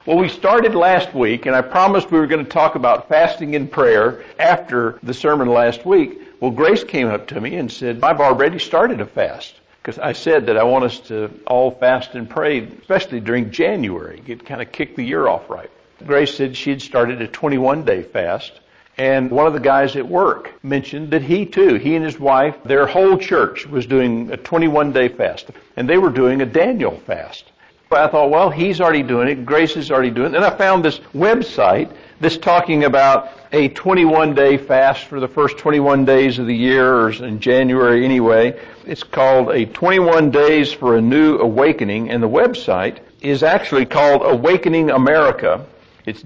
Well, we started last week, and I promised we were going to talk about fasting and prayer after the sermon last week. Well, Grace came up to me and said, I've already started a fast. Because I said that I want us to all fast and pray, especially during January, kind of kick the year off right. Grace said she had started a 21-day fast. And one of the guys at work mentioned that he and his wife, their whole church was doing a 21-day fast. And they were doing a Daniel fast. I thought, well, he's already doing it, Grace is already doing it. And I found this website that's talking about a 21-day fast for the first 21 days of the year, or in January anyway. It's called a 21 Days for a New Awakening, and the website is actually called Awakening America. It's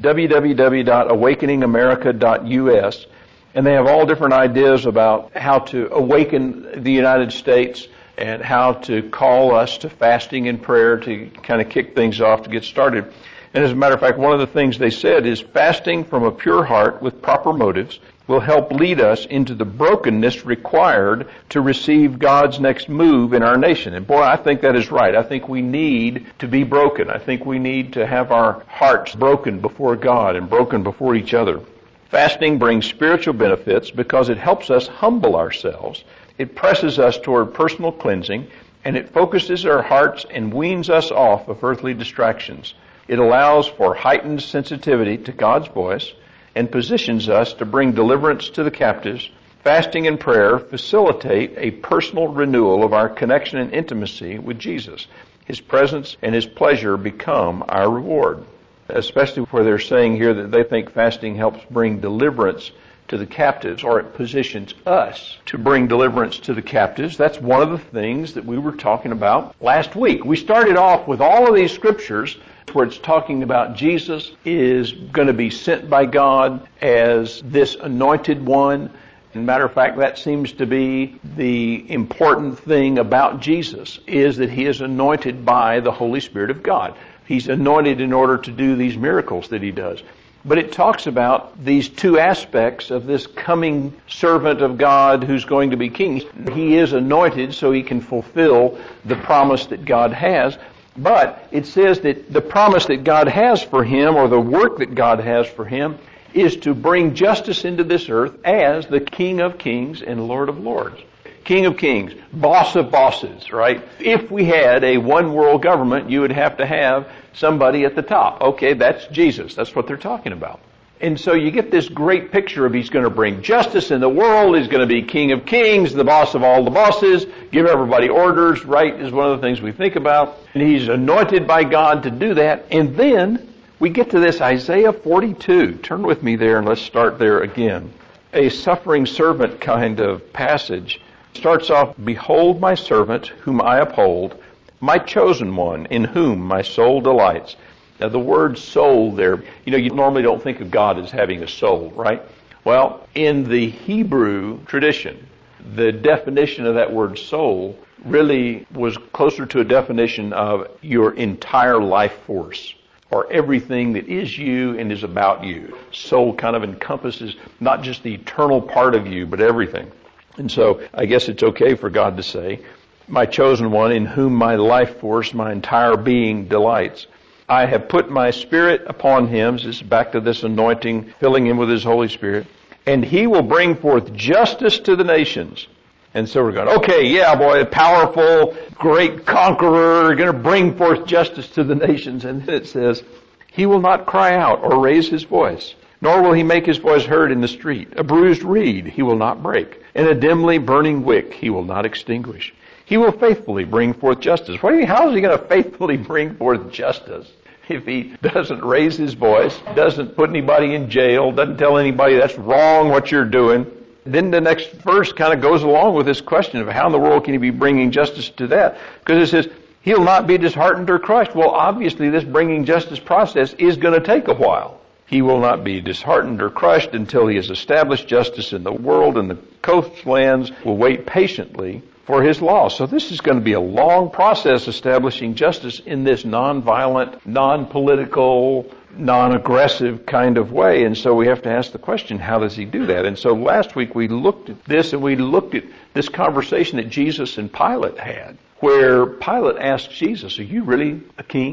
www.awakeningamerica.us, and they have all different ideas about how to awaken the United States and how to call us to fasting and prayer to kind of kick things off to get started. And as a matter of fact, one of the things they said is fasting from a pure heart with proper motives will help lead us into the brokenness required to receive God's next move in our nation. And boy, I think that is right. I think we need to be broken. I think we need to have our hearts broken before God and broken before each other. Fasting brings spiritual benefits because it helps us humble ourselves. It presses us toward personal cleansing, and it focuses our hearts and weans us off of earthly distractions. It allows for heightened sensitivity to God's voice and positions us to bring deliverance to the captives. Fasting and prayer facilitate a personal renewal of our connection and intimacy with Jesus. His presence and His pleasure become our reward, especially where they're saying here that they think fasting helps bring deliverance to the captives, or it positions us to bring deliverance to the captives. That's one of the things that we were talking about last week. We started off with all of these scriptures where it's talking about Jesus is going to be sent by God as this anointed one. As a matter of fact, that seems to be the important thing about Jesus, is that He is anointed by the Holy Spirit of God. He's anointed in order to do these miracles that He does. But it talks about these two aspects of this coming servant of God who's going to be king. He is anointed so He can fulfill the promise that God has. But it says that the promise that God has for Him, or the work that God has for Him, is to bring justice into this earth as the King of Kings and Lord of Lords. King of Kings, boss of bosses, right? If we had a one world government, you would have to have somebody at the top. Okay, that's Jesus. That's what they're talking about. And so you get this great picture of He's going to bring justice in the world. He's going to be King of Kings, the boss of all the bosses, give everybody orders, right, is one of the things we think about. And He's anointed by God to do that. And then we get to this Isaiah 42. Turn with me there and let's start there again. A suffering servant kind of passage. Starts off, "Behold my servant, whom I uphold, my chosen one, in whom my soul delights." Now the word soul there, you normally don't think of God as having a soul, right? Well, in the Hebrew tradition, the definition of that word soul really was closer to a definition of your entire life force, or everything that is you and is about you. Soul kind of encompasses not just the eternal part of you, but everything. And so I guess it's okay for God to say, "My chosen one, in whom my life force, my entire being delights. I have put my Spirit upon Him." This is back to this anointing, filling Him with His Holy Spirit. "And He will bring forth justice to the nations." And so we're going, okay, yeah, boy, powerful, great conqueror, going to bring forth justice to the nations. And then it says, "He will not cry out or raise His voice, nor will He make His voice heard in the street. A bruised reed He will not break, and a dimly burning wick He will not extinguish. He will faithfully bring forth justice." How is He going to faithfully bring forth justice if He doesn't raise His voice, doesn't put anybody in jail, doesn't tell anybody that's wrong what you're doing? Then the next verse kind of goes along with this question of how in the world can He be bringing justice to that? Because it says, "He'll not be disheartened or crushed." Well, obviously this bringing justice process is going to take a while. He will not be disheartened or crushed until He has established justice in the world, and the coastlands will wait patiently for His law. So this is going to be a long process establishing justice in this non-violent, non-political, non-aggressive kind of way. And so we have to ask the question, how does He do that? And so last week we looked at this, and we looked at this conversation that Jesus and Pilate had, where Pilate asked Jesus, "Are you really a king?"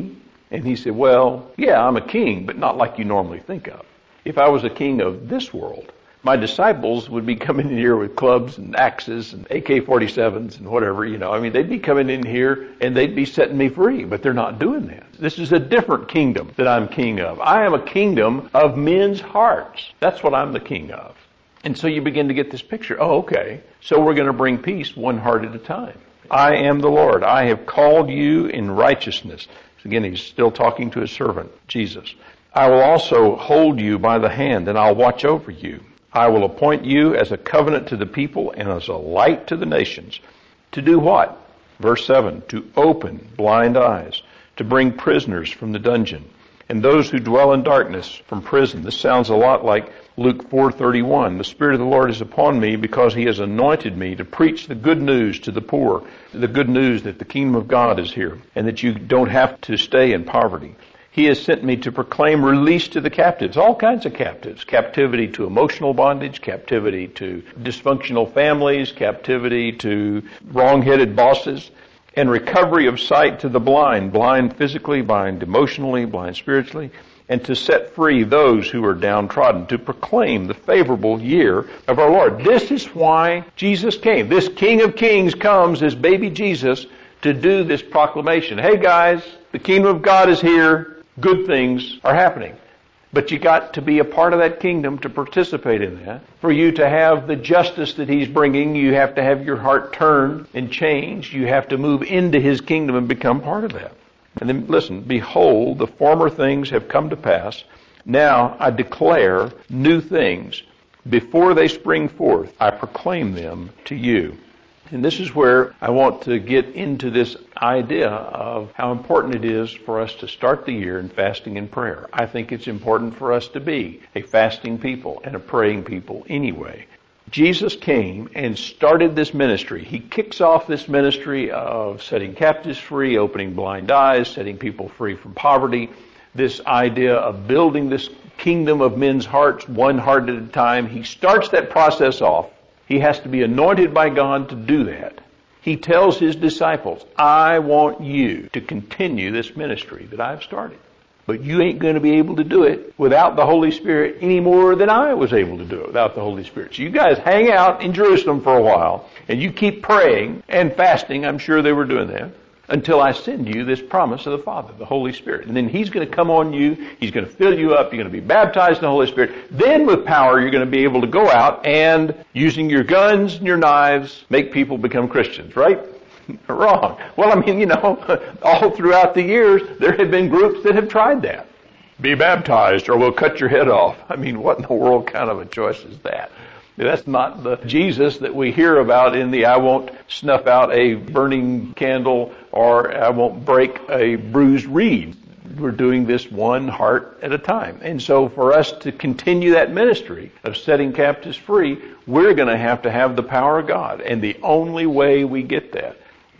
And he said, well, yeah, I'm a king, but not like you normally think of. If I was a king of this world, my disciples would be coming in here with clubs and axes and AK-47s and whatever, I mean, they'd be coming in here and they'd be setting me free, but they're not doing that. This is a different kingdom that I'm king of. I am a kingdom of men's hearts. That's what I'm the king of. And so you begin to get this picture. Oh, okay. So we're going to bring peace one heart at a time. I am the Lord. I have called you in righteousness. Again, he's still talking to his servant, Jesus. I will also hold you by the hand, and I'll watch over you. I will appoint you as a covenant to the people and as a light to the nations. To do what? Verse 7, to open blind eyes, to bring prisoners from the dungeon, and those who dwell in darkness from prison. This sounds a lot like Luke 4:31. The Spirit of the Lord is upon me because he has anointed me to preach the good news to the poor, the good news that the kingdom of God is here and that you don't have to stay in poverty. He has sent me to proclaim release to the captives, all kinds of captives, captivity to emotional bondage, captivity to dysfunctional families, captivity to wrong-headed bosses, and recovery of sight to the blind, blind physically, blind emotionally, blind spiritually, and to set free those who are downtrodden, to proclaim the favorable year of our Lord. This is why Jesus came. This King of Kings comes as baby Jesus to do this proclamation. Hey guys, the kingdom of God is here. Good things are happening. But you got to be a part of that kingdom to participate in that. For you to have the justice that he's bringing, you have to have your heart turned and changed. You have to move into his kingdom and become part of that. And then listen, behold, the former things have come to pass. Now I declare new things. Before they spring forth, I proclaim them to you. And this is where I want to get into this idea of how important it is for us to start the year in fasting and prayer. I think it's important for us to be a fasting people and a praying people anyway. Jesus came and started this ministry. He kicks off this ministry of setting captives free, opening blind eyes, setting people free from poverty, this idea of building this kingdom of men's hearts one heart at a time. He starts that process off. He has to be anointed by God to do that. He tells his disciples, I want you to continue this ministry that I've started. But you ain't going to be able to do it without the Holy Spirit any more than I was able to do it without the Holy Spirit. So you guys hang out in Jerusalem for a while, and you keep praying and fasting. I'm sure they were doing that. Until I send you this promise of the Father, the Holy Spirit. And then he's going to come on you. He's going to fill you up. You're going to be baptized in the Holy Spirit. Then with power, you're going to be able to go out and, using your guns and your knives, make people become Christians, right? Wrong. Well, I mean, all throughout the years, there have been groups that have tried that. Be baptized or we'll cut your head off. I mean, what in the world kind of a choice is that? That's not the Jesus that we hear about in the I won't snuff out a burning candle or I won't break a bruised reed. We're doing this one heart at a time. And so for us to continue that ministry of setting captives free, we're going to have the power of God. And the only way we get that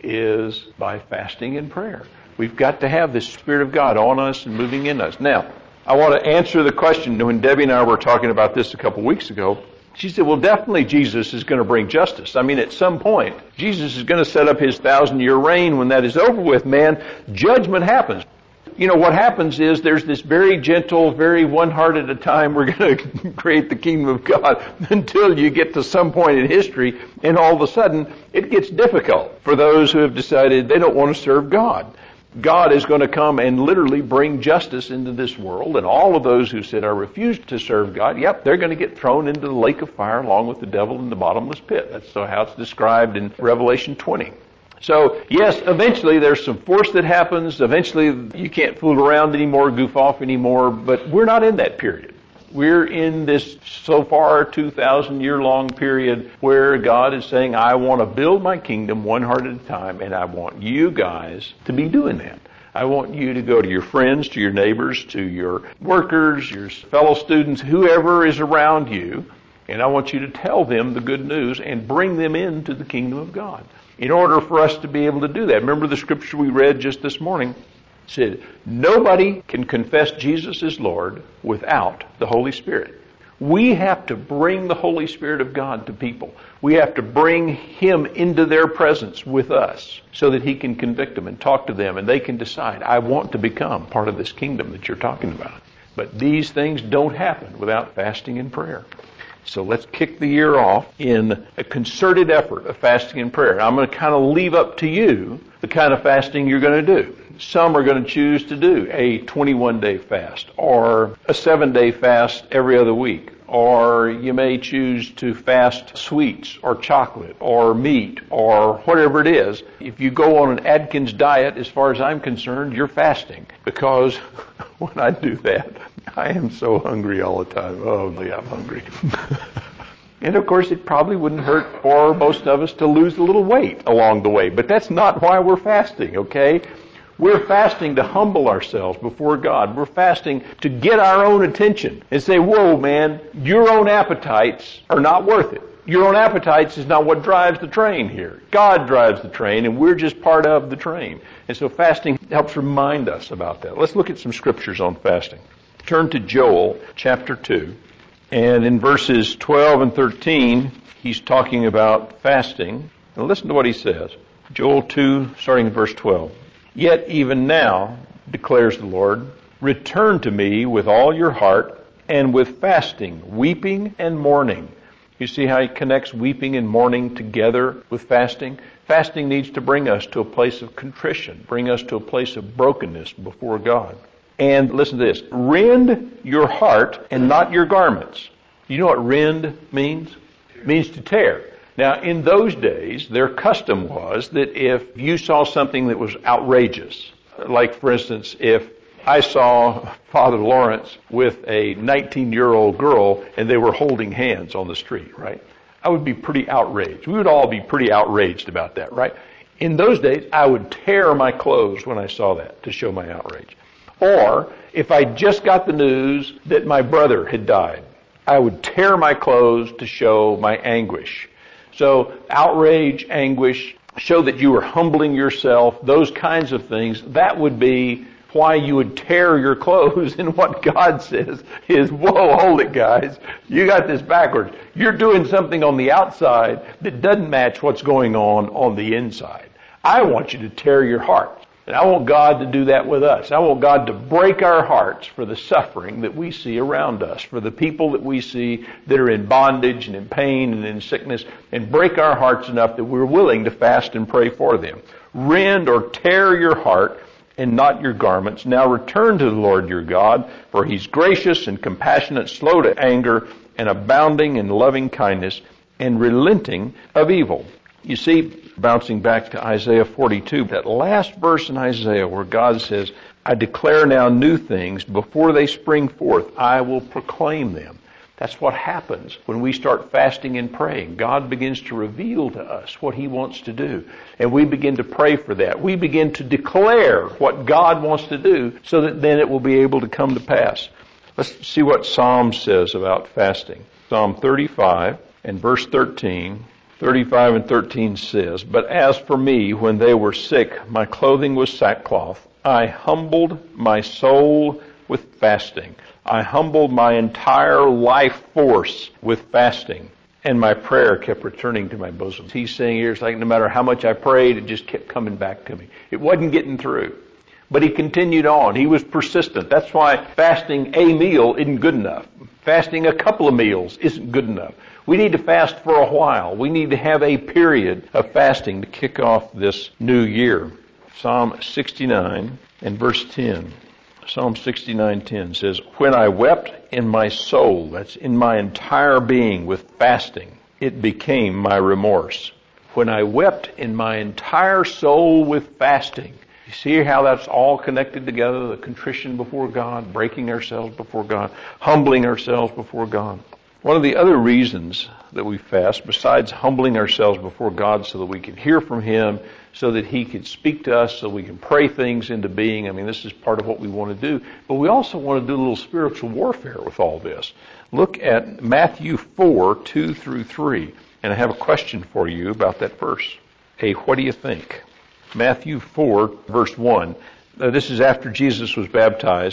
is by fasting and prayer. We've got to have the Spirit of God on us and moving in us. Now, I want to answer the question. When Debbie and I were talking about this a couple weeks ago, she said, well, definitely Jesus is going to bring justice. I mean, at some point, Jesus is going to set up his 1,000-year reign. When that is over with, man, judgment happens. What happens is there's this very gentle, very one heart at a time, we're going to create the kingdom of God until you get to some point in history, and all of a sudden, it gets difficult for those who have decided they don't want to serve God. God is going to come and literally bring justice into this world, and all of those who said, I refuse to serve God, they're going to get thrown into the lake of fire along with the devil in the bottomless pit. That's how it's described in Revelation 20. So, yes, eventually there's some force that happens. Eventually you can't fool around anymore, goof off anymore, but we're not in that period. We're in this, so far, 2,000-year-long period where God is saying, I want to build my kingdom one heart at a time, and I want you guys to be doing that. I want you to go to your friends, to your neighbors, to your workers, your fellow students, whoever is around you, and I want you to tell them the good news and bring them into the kingdom of God. In order for us to be able to do that, remember the scripture we read just this morning? Said, nobody can confess Jesus is Lord without the Holy Spirit. We have to bring the Holy Spirit of God to people. We have to bring Him into their presence with us so that He can convict them and talk to them, and they can decide, I want to become part of this kingdom that you're talking about. But these things don't happen without fasting and prayer. So let's kick the year off in a concerted effort of fasting and prayer. I'm going to kind of leave up to you the kind of fasting you're going to do. Some are going to choose to do a 21-day fast or a 7-day fast every other week. Or you may choose to fast sweets or chocolate or meat or whatever it is. If you go on an Atkins diet, as far as I'm concerned, you're fasting. Because when I do that, I am so hungry all the time. Oh, yeah, I'm hungry. And of course, it probably wouldn't hurt for most of us to lose a little weight along the way. But that's not why we're fasting, okay? We're fasting to humble ourselves before God. We're fasting to get our own attention and say, whoa, man, your own appetites are not worth it. Your own appetites is not what drives the train here. God drives the train, and we're just part of the train. And so fasting helps remind us about that. Let's look at some scriptures on fasting. Turn to Joel chapter 2. And in verses 12 and 13, he's talking about fasting. And listen to what he says. Joel 2, starting in verse 12. Yet even now, declares the Lord, return to me with all your heart and with fasting, weeping and mourning. You see how he connects weeping and mourning together with fasting? Fasting needs to bring us to a place of contrition, bring us to a place of brokenness before God. And listen to this, rend your heart and not your garments. You know what rend means? It means to tear. Now, in those days, their custom was that if you saw something that was outrageous, like, for instance, if I saw Father Lawrence with a 19-year-old girl and they were holding hands on the street, right? I would be pretty outraged. We would all be pretty outraged about that, right? In those days, I would tear my clothes when I saw that to show my outrage. Or, if I just got the news that my brother had died, I would tear my clothes to show my anguish. So, outrage, anguish, show that you were humbling yourself, those kinds of things, that would be why you would tear your clothes. And what God says is, whoa, hold it, guys. You got this backwards. You're doing something on the outside that doesn't match what's going on the inside. I want you to tear your heart. And I want God to do that with us. I want God to break our hearts for the suffering that we see around us, for the people that we see that are in bondage and in pain and in sickness, and break our hearts enough that we're willing to fast and pray for them. Rend or tear your heart and not your garments. Now return to the Lord your God, for He's gracious and compassionate, slow to anger, and abounding in loving kindness, and relenting of evil. You see, bouncing back to Isaiah 42, that last verse in Isaiah where God says, I declare now new things. Before they spring forth, I will proclaim them. That's what happens when we start fasting and praying. God begins to reveal to us what He wants to do. And we begin to pray for that. We begin to declare what God wants to do so that then it will be able to come to pass. Let's see what Psalm says about fasting. Psalm 35 and verse 13. 35 and 13 says, But as for me, when they were sick, my clothing was sackcloth. I humbled my soul with fasting. I humbled my entire life force with fasting. And my prayer kept returning to my bosom. He's saying here, it's like no matter how much I prayed, it just kept coming back to me. It wasn't getting through. But he continued on. He was persistent. That's why fasting a meal isn't good enough. Fasting a couple of meals isn't good enough. We need to fast for a while. We need to have a period of fasting to kick off this new year. Psalm 69 and verse 10. Psalm 69:10 says, When I wept in my soul, that's in my entire being, with fasting, it became my remorse. When I wept in my entire soul with fasting. You see how that's all connected together? The contrition before God, breaking ourselves before God, humbling ourselves before God. One of the other reasons that we fast, besides humbling ourselves before God so that we can hear from Him, so that He can speak to us, so we can pray things into being. I mean, this is part of what we want to do. But we also want to do a little spiritual warfare with all this. Look at Matthew 4, 2 through 3. And I have a question for you about that verse. Hey, what do you think? Matthew 4, verse 1. This is after Jesus was baptized.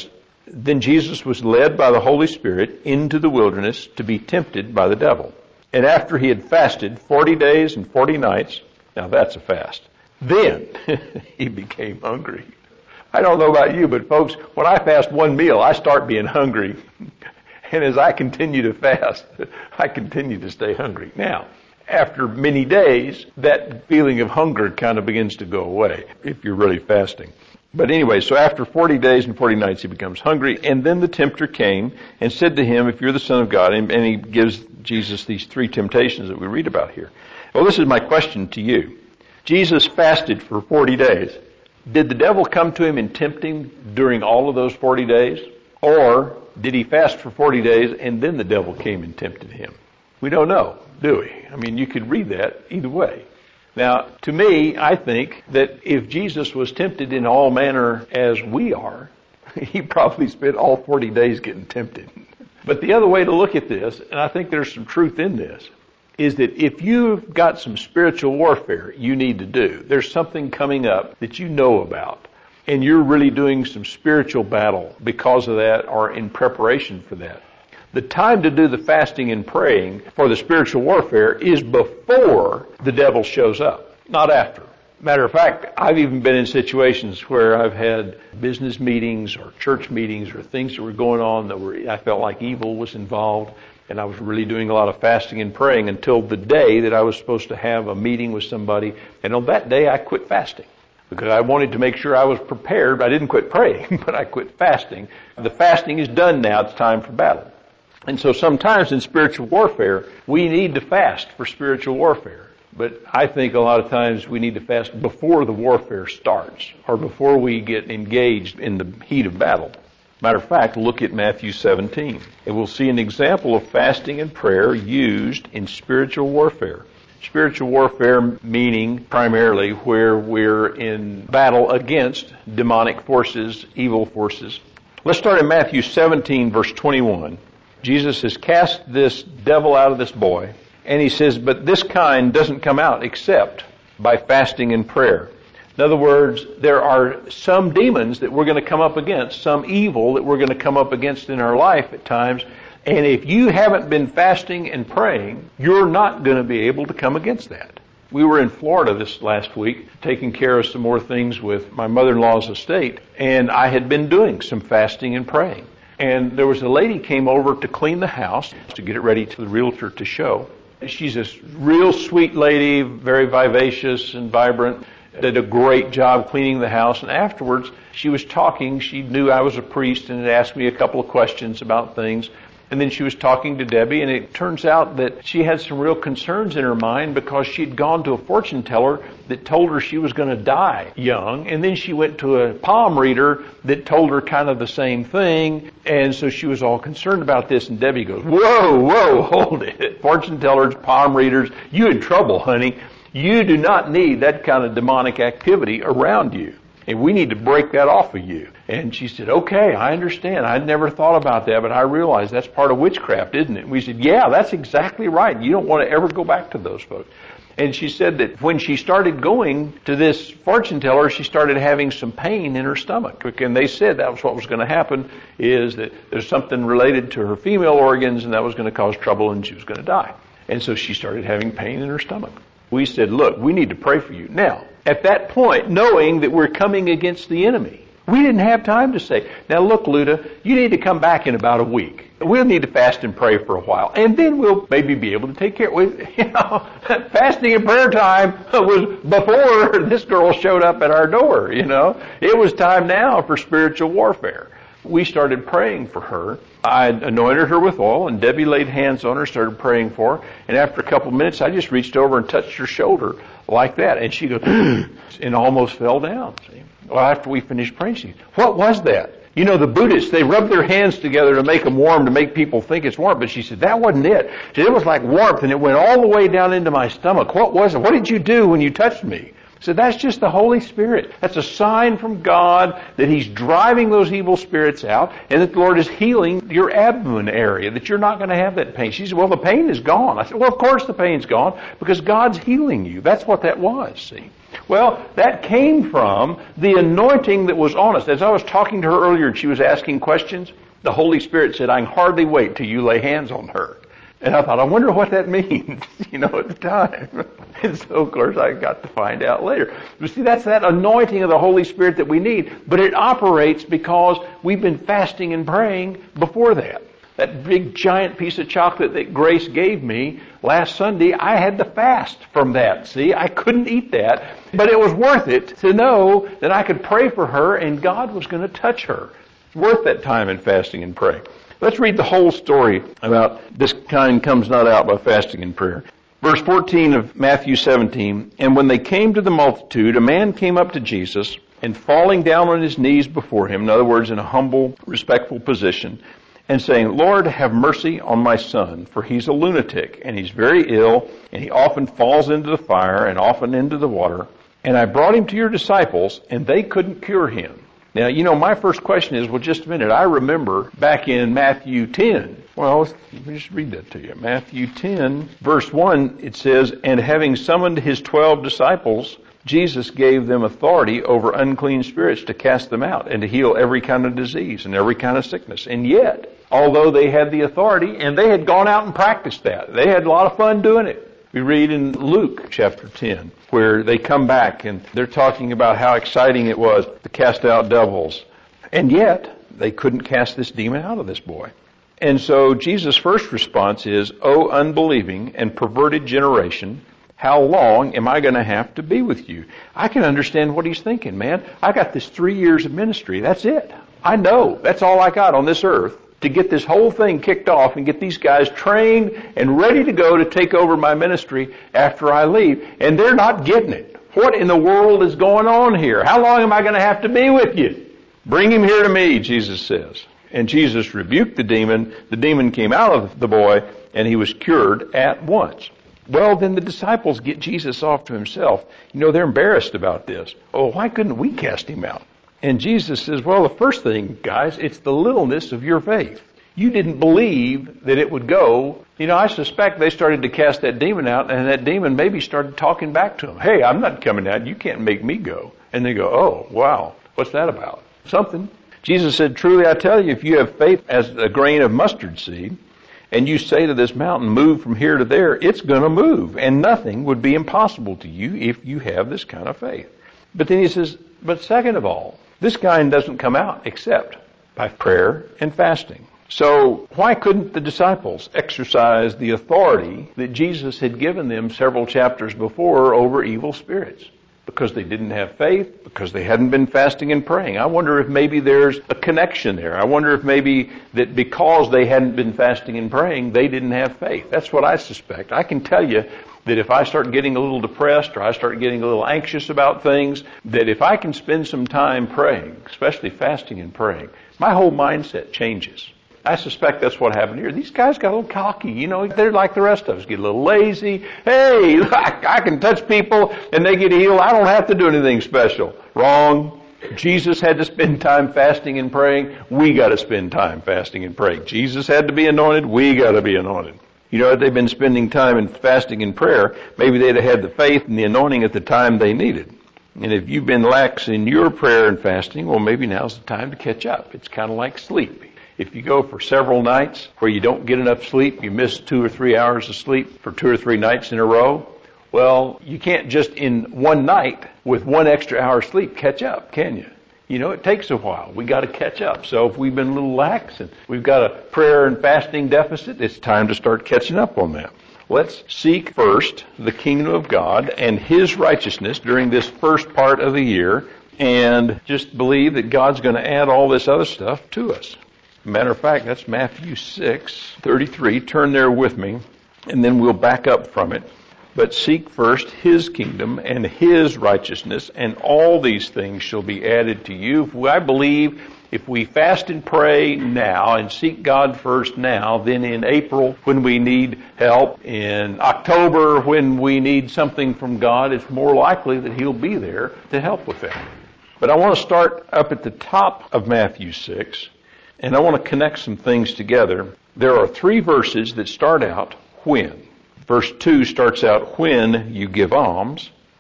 Then Jesus was led by the Holy Spirit into the wilderness to be tempted by the devil. And after he had fasted 40 days and 40 nights, now that's a fast, then he became hungry. I don't know about you, but folks, when I fast one meal, I start being hungry. And as I continue to fast, I continue to stay hungry. Now, after many days, that feeling of hunger kind of begins to go away if you're really fasting. But anyway, so after 40 days and 40 nights, he becomes hungry. And then the tempter came and said to him, if you're the Son of God, and he gives Jesus these three temptations that we read about here. Well, this is my question to you. Jesus fasted for 40 days. Did the devil come to him and tempt him during all of those 40 days? Or did he fast for 40 days and then the devil came and tempted him? We don't know, do we? I mean, you could read that either way. Now, to me, I think that if Jesus was tempted in all manner as we are, he probably spent all 40 days getting tempted. But the other way to look at this, and I think there's some truth in this, is that if you've got some spiritual warfare you need to do, there's something coming up that you know about, and you're really doing some spiritual battle because of that or in preparation for that. The time to do the fasting and praying for the spiritual warfare is before the devil shows up, not after. Matter of fact, I've even been in situations where I've had business meetings or church meetings or things that were going on that I felt like evil was involved, and I was really doing a lot of fasting and praying until the day that I was supposed to have a meeting with somebody, and on that day I quit fasting. Because I wanted to make sure I was prepared. I didn't quit praying, but I quit fasting. The fasting is done now. It's time for battle. And so sometimes in spiritual warfare, we need to fast for spiritual warfare. But I think a lot of times we need to fast before the warfare starts or before we get engaged in the heat of battle. Matter of fact, look at Matthew 17. And we'll see an example of fasting and prayer used in spiritual warfare. Spiritual warfare meaning primarily where we're in battle against demonic forces, evil forces. Let's start in Matthew 17, verse 21. Jesus has cast this devil out of this boy, and he says, but this kind doesn't come out except by fasting and prayer. In other words, there are some demons that we're going to come up against, some evil that we're going to come up against in our life at times, and if you haven't been fasting and praying, you're not going to be able to come against that. We were in Florida this last week taking care of some more things with my mother-in-law's estate, and I had been doing some fasting and praying. And there was a lady came over to clean the house to get it ready to the realtor to show. She's a real sweet lady, very vivacious and vibrant, did a great job cleaning the house. And afterwards, she was talking. She knew I was a priest and had asked me a couple of questions about things. And then she was talking to Debbie, and it turns out that she had some real concerns in her mind because she'd gone to a fortune teller that told her she was going to die young, and then she went to a palm reader that told her kind of the same thing, and so she was all concerned about this, and Debbie goes, whoa, hold it. Fortune tellers, palm readers, you in trouble, honey. You do not need that kind of demonic activity around you. And we need to break that off of you. And she said, okay, I understand. I'd never thought about that, but I realize that's part of witchcraft, isn't it? And we said, yeah, that's exactly right. You don't want to ever go back to those folks. And she said that when she started going to this fortune teller, she started having some pain in her stomach. And they said that was what was going to happen, is that there's something related to her female organs, and that was going to cause trouble, and she was going to die. And so she started having pain in her stomach. We said, look, we need to pray for you. Now, at that point, knowing that we're coming against the enemy, we didn't have time to say, now look, Luda, you need to come back in about a week. We'll need to fast and pray for a while, and then we'll maybe be able to take care. Fasting and prayer time was before this girl showed up at our door, It was time now for spiritual warfare. We started praying for her. I anointed her with oil, and Debbie laid hands on her, started praying for her. And after a couple of minutes, I just reached over and touched her shoulder like that. And she goes, and almost fell down. See? Well, after we finished praying, she said, what was that? The Buddhists, they rub their hands together to make them warm, to make people think it's warm. But she said, that wasn't it. She said, it was like warmth, and it went all the way down into my stomach. What was it? What did you do when you touched me? So that's just the Holy Spirit. That's a sign from God that He's driving those evil spirits out, and that the Lord is healing your abdomen area, that you're not going to have that pain. She said, well, the pain is gone. I said, well, of course the pain's gone, because God's healing you. That's what that was, see. Well, that came from the anointing that was on us. As I was talking to her earlier and she was asking questions, the Holy Spirit said, I can hardly wait till you lay hands on her. And I thought, I wonder what that means, at the time. And so, of course, I got to find out later. But see, that's that anointing of the Holy Spirit that we need. But it operates because we've been fasting and praying before that. That big giant piece of chocolate that Grace gave me last Sunday, I had to fast from that. See, I couldn't eat that. But it was worth it to know that I could pray for her and God was going to touch her. Worth that time in fasting and praying. Let's read the whole story about this kind comes not out by fasting and prayer. Verse 14 of Matthew 17, and when they came to the multitude, a man came up to Jesus, and falling down on his knees before him, in other words, in a humble, respectful position, and saying, Lord, have mercy on my son, for he's a lunatic, and he's very ill, and he often falls into the fire and often into the water. And I brought him to your disciples, and they couldn't cure him. Now, my first question is, well, just a minute. I remember back in Matthew 10. Well, let me just read that to you. Matthew 10, verse 1, it says, and having summoned his 12 disciples, Jesus gave them authority over unclean spirits to cast them out and to heal every kind of disease and every kind of sickness. And yet, although they had the authority, and they had gone out and practiced that, they had a lot of fun doing it. We read in Luke chapter 10, where they come back and they're talking about how exciting it was to cast out devils. And yet, they couldn't cast this demon out of this boy. And so Jesus' first response is, O unbelieving and perverted generation, how long am I going to have to be with you? I can understand what he's thinking, man. I got this 3 years of ministry. That's it. I know. That's all I got on this earth to get this whole thing kicked off and get these guys trained and ready to go to take over my ministry after I leave. And they're not getting it. What in the world is going on here? How long am I going to have to be with you? Bring him here to me, Jesus says. And Jesus rebuked the demon. The demon came out of the boy and he was cured at once. Well, then the disciples get Jesus off to himself. They're embarrassed about this. Oh, why couldn't we cast him out? And Jesus says, well, the first thing, guys, it's the littleness of your faith. You didn't believe that it would go. I suspect they started to cast that demon out, and that demon maybe started talking back to them. Hey, I'm not coming out. You can't make me go. And they go, oh, wow, what's that about? Something. Jesus said, truly I tell you, if you have faith as a grain of mustard seed, and you say to this mountain, move from here to there, it's going to move. And nothing would be impossible to you if you have this kind of faith. But then he says, but second of all, this kind doesn't come out except by prayer and fasting. So why couldn't the disciples exercise the authority that Jesus had given them several chapters before over evil spirits? Because they didn't have faith, because they hadn't been fasting and praying. I wonder if maybe there's a connection there. I wonder if maybe that because they hadn't been fasting and praying, they didn't have faith. That's what I suspect. I can tell you that if I start getting a little depressed or I start getting a little anxious about things, that if I can spend some time praying, especially fasting and praying, my whole mindset changes. I suspect that's what happened here. These guys got a little cocky, they're like the rest of us, get a little lazy. Hey, I can touch people and they get healed. I don't have to do anything special. Wrong. Jesus had to spend time fasting and praying. We got to spend time fasting and praying. Jesus had to be anointed. We got to be anointed. If they've been spending time in fasting and prayer, maybe they'd have had the faith and the anointing at the time they needed. And if you've been lax in your prayer and fasting, well, maybe now's the time to catch up. It's kind of like sleep. If you go for several nights where you don't get enough sleep, you miss 2 or 3 hours of sleep for 2 or 3 nights in a row, well, you can't just in one night with 1 extra hour sleep catch up, can you? It takes a while. We got to catch up. So if we've been a little lax and we've got a prayer and fasting deficit, it's time to start catching up on that. Let's seek first the kingdom of God and His righteousness during this first part of the year and just believe that God's going to add all this other stuff to us. Matter of fact, that's Matthew 6:33. Turn there with me, and then we'll back up from it. But seek first His kingdom and His righteousness, and all these things shall be added to you. I believe if we fast and pray now and seek God first now, then in April when we need help, in October when we need something from God, it's more likely that He'll be there to help with that. But I want to start up at the top of Matthew 6, and I want to connect some things together. There are 3 verses that start out when. Verse 2 starts out, when you give alms.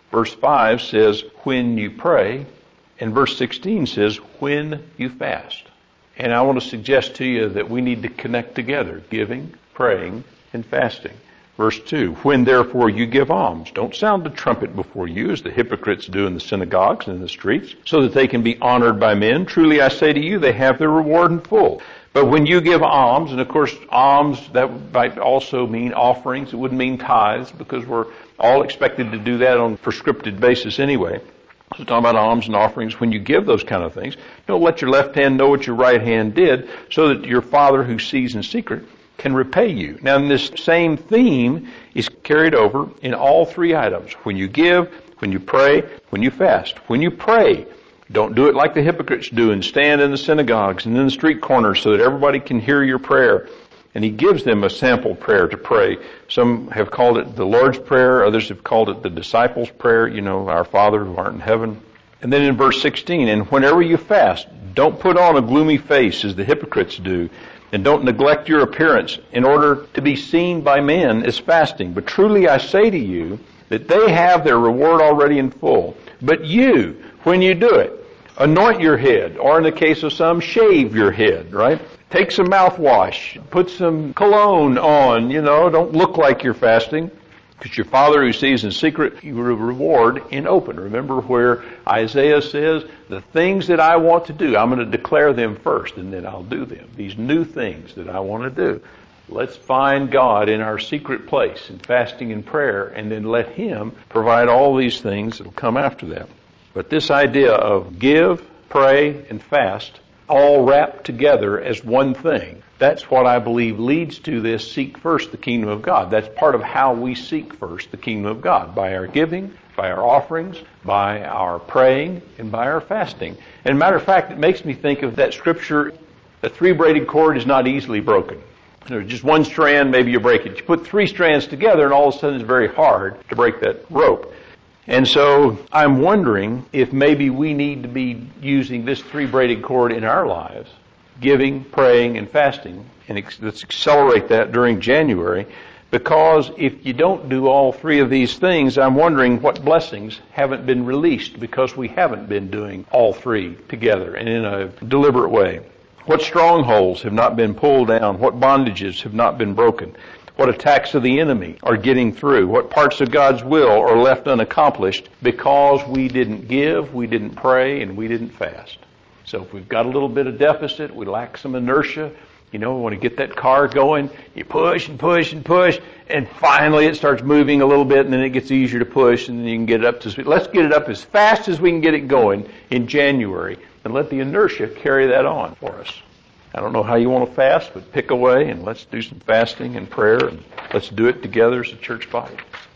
Verse 5 says, when you pray, and verse 16 says, when you fast. And I want to suggest to you that we need to connect together, giving, praying, and fasting. Verse 2, when therefore you give alms, don't sound the trumpet before you, as the hypocrites do in the synagogues and in the streets, so that they can be honored by men. Truly I say to you, they have their reward in full. But when you give alms, and of course alms, that might also mean offerings, it wouldn't mean tithes, because we're all expected to do that on a prescriptive basis anyway. So talking about alms and offerings, when you give those kind of things, don't let your left hand know what your right hand did, so that your Father who sees in secret can repay you. Now, this same theme is carried over in all three items. When you give, when you pray, when you fast. When you pray, don't do it like the hypocrites do and stand in the synagogues and in the street corners so that everybody can hear your prayer. And he gives them a sample prayer to pray. Some have called it the Lord's Prayer. Others have called it the disciples' prayer. You know, our Father who art in heaven. And then in verse 16, and whenever you fast, don't put on a gloomy face as the hypocrites do, and don't neglect your appearance in order to be seen by men as fasting. But truly I say to you that they have their reward already in full. But you, when you do it, anoint your head, or in the case of some, shave your head, right? Take some mouthwash, put some cologne on, don't look like you're fasting. Because your Father who sees in secret, you will reward in open. Remember where Isaiah says, the things that I want to do, I'm going to declare them first, and then I'll do them. These new things that I want to do. Let's find God in our secret place in fasting and prayer, and then let Him provide all these things that will come after that. But this idea of give, pray, and fast, all wrapped together as one thing, that's what I believe leads to this seek first the kingdom of God. That's part of how we seek first the kingdom of God, by our giving, by our offerings, by our praying, and by our fasting. And matter of fact, it makes me think of that scripture, the three-braided cord is not easily broken. There's just one strand, maybe you break it. You put three strands together and all of a sudden it's very hard to break that rope. And so I'm wondering if maybe we need to be using this three-braided cord in our lives, giving, praying, and fasting, and let's accelerate that during January, because if you don't do all three of these things, I'm wondering what blessings haven't been released because we haven't been doing all three together and in a deliberate way. What strongholds have not been pulled down? What bondages have not been broken? What attacks of the enemy are getting through? What parts of God's will are left unaccomplished because we didn't give, we didn't pray, and we didn't fast? So if we've got a little bit of deficit, we lack some inertia, we want to get that car going, you push and push and push, and finally it starts moving a little bit, and then it gets easier to push, and then you can get it up to speed. Let's get it up as fast as we can get it going in January, and let the inertia carry that on for us. I don't know how you want to fast, but pick away, and let's do some fasting and prayer, and let's do it together as a church body.